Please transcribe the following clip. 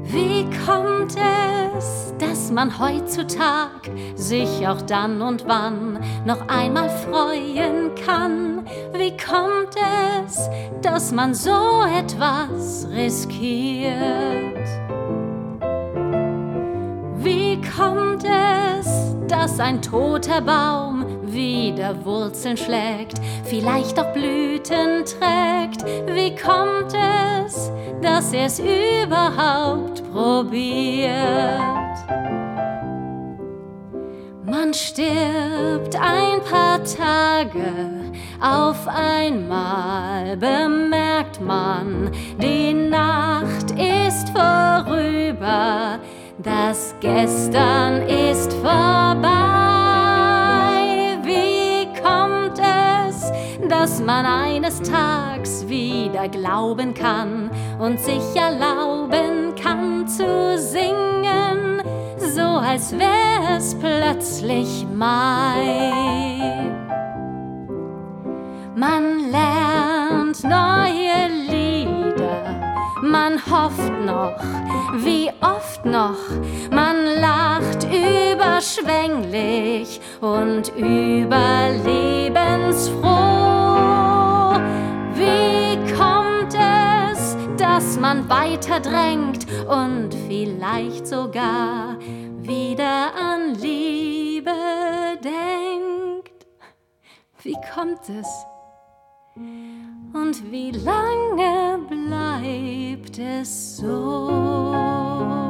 Wie kommt es, dass man heutzutage sich auch dann und wann noch einmal freuen kann? Wie kommt es, dass man so etwas riskiert? Wie kommt es, dass ein toter Baum wieder Wurzeln schlägt, vielleicht auch Blüten trägt? Wie kommt es, dass er's überhaupt probiert? Man stirbt ein paar Tage, auf einmal bemerkt man, die Nacht ist vorüber, das Gestern ist vorbei. Wie kommt es, dass man eines Tages wieder glauben kann und sich erlauben kann zu singen, so als wär's plötzlich Mai. Man lernt neue Lieder, man hofft noch, wie oft noch, man lacht überschwänglich und überlebensfroh. Wie kommt es, dass man weiter drängt und vielleicht sogar wieder an Liebe denkt? Wie kommt es? Und wie lange bleibt es so?